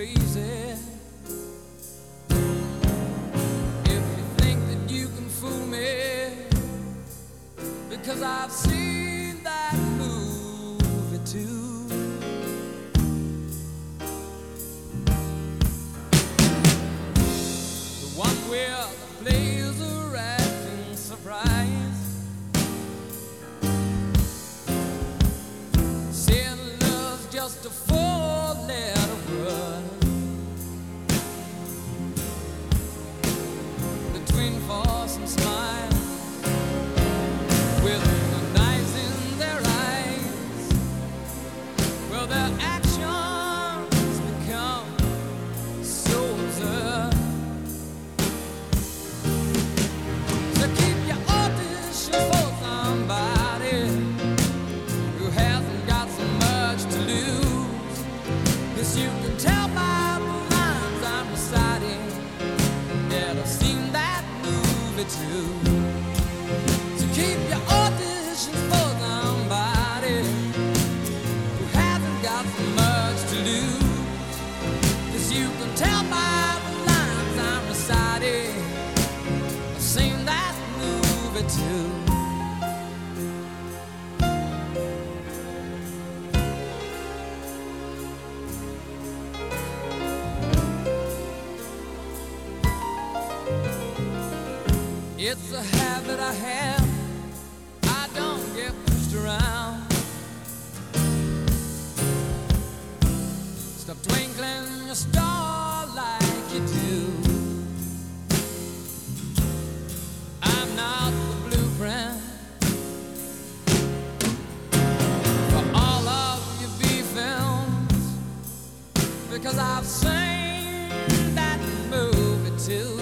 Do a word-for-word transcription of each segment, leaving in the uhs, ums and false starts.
crazy. If you think that you can fool me, because I've seen that movie too. The one where the players are acting surprised, saying love's just a four-letter word. Between force and smile, with the knives in their eyes, well, their actions become so absurd. So keep your audition for somebody who hasn't got so much to lose, 'cause you can tell by the lines I'm reciting that I've seen that movie too. So keep your auditions for somebody who hasn't got so much to lose, 'cause you can tell by the lines I'm reciting I've seen that movie too. It's a habit I have, I don't get pushed around. Stop twinkling your star like you do. I'm not the blueprint for all of your B films, because I've seen that movie too.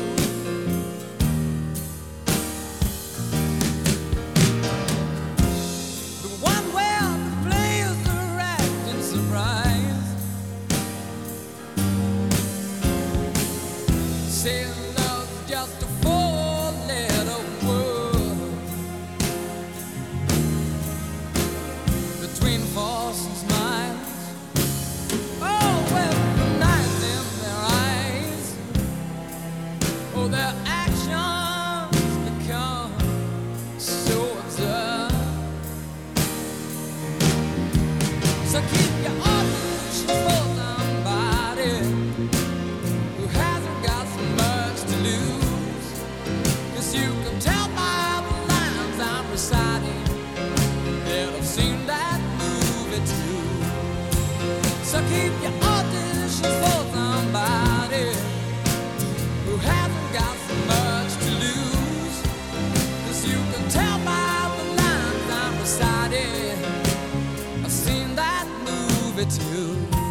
Saying love's just a four-letter word. Between force and smiles, oh, well, the knives in their eyes, oh, their actions become so absurd. So keep your auditions for somebody who hasn't got so much to lose, 'cause you can tell by the lines I'm reciting that I've seen that movie too. So keep your auditions for somebody who hasn't got so much to lose, 'cause you can tell by the lines I'm reciting I've seen that movie too.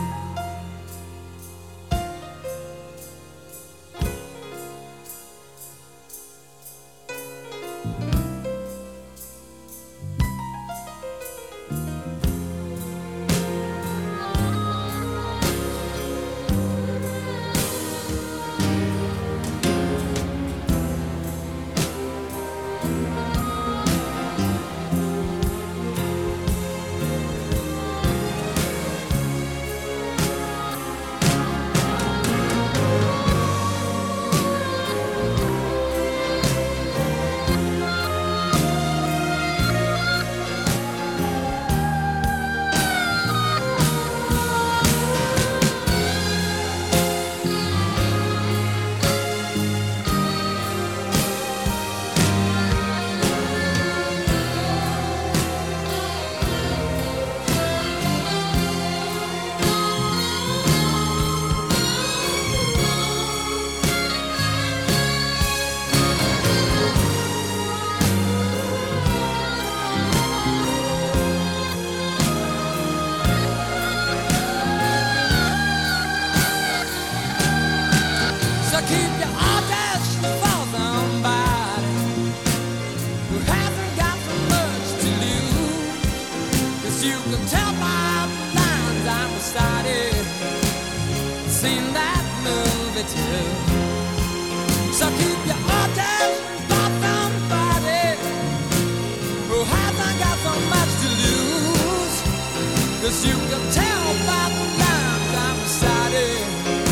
So keep your auditions for somebody who hasn't got so much to lose, 'cause you can tell by the lines I'm reciting seen that movie too. So keep your auditions for somebody who hasn't got so much to lose, 'cause you can tell by the lines I'm reciting